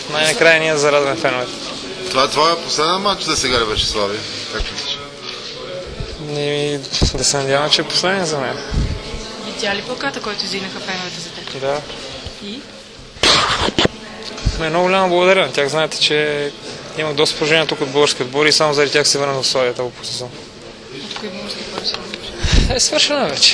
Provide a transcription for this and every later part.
Най-накрая ние зарадваме феновете. Това е твоя последен матч за сега ли беше, Слави? Как мислиш? Да се надявам, че е последен за мен. Видя ли плаката, който издигнаха феновете за теб? Да. И? Много голямо благодаря на тях. Знаете, че имах доста положения тук от български отбори и само заради тях се върнах в Славия този по сезон. От кои български отбори се върнах? Е, свършена вече.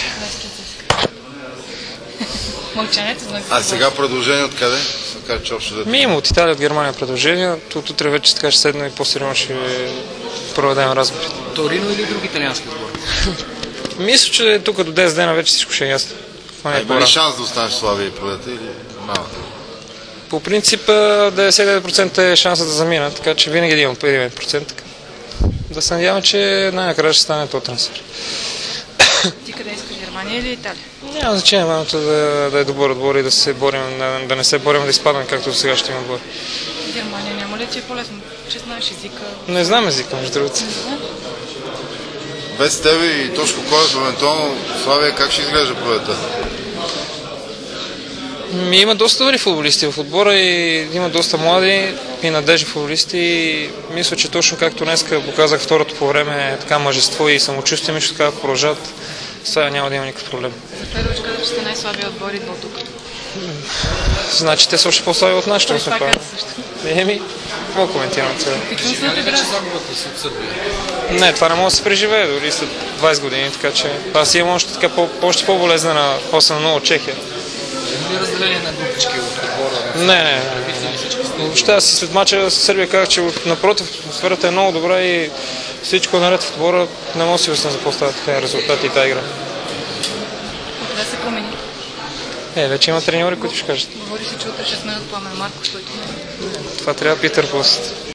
Мълчанието знак. А сега продължение откъде? Има от Италия, от Германия предложения. Тут утре вече така ще седна и по-сериозно ще проведем разговори. Торино или друг италиански отбор? Мисля, че тук до 10 дена вече всичко ще е ясно. Има ли шанс да останеш в Славия и пролета или малко? По принцип 99% е шансът да замина, така че винаги да имам 1%. Да се надявам, че най-накрая ще стане този трансфер. Ти къде искаш, Германия или Италия? Няма значение, важното да е добър отбор и да се борим, да не се борим да изпадаме, както до сега ще има отбор. Германия няма ли ти е по-лесно, че знаеш езика? Не знам езика, между другото. Без тебе и Тошко Коев, евентуално Славия как ще изглежда пролета? Има доста добри футболисти в отбора и има доста млади и надежни футболисти и мисля, че точно както днеска показах второто по време така мъжество и самочувствие, мисля, че така продължат, сега няма да има никакъв проблем. За Федорович каза, че сте най-слабия отбор и идва тук. Значи те са още по-слаби от нашите. Той това каза също. Какво коментирам сега? Знае ли вече загубата си от Сърбия? Не, това не може да се преживее дори след 20 години, така че аз имам още така още по-болезнена после на нова Чехия. Има ли разделение на групички от отбора? Не. Въобще аз след мача с Сърбия казах, че напротив, атмосферата е много добра и всичко наред в отбора. Не мога да си обясня за какво стават така резултати и тази игра. Къде се промени? Вече има треньори, които ще кажат. Говори се, че утре ще сменят Пламен Марков, който не е. Това трябва Питър Пост.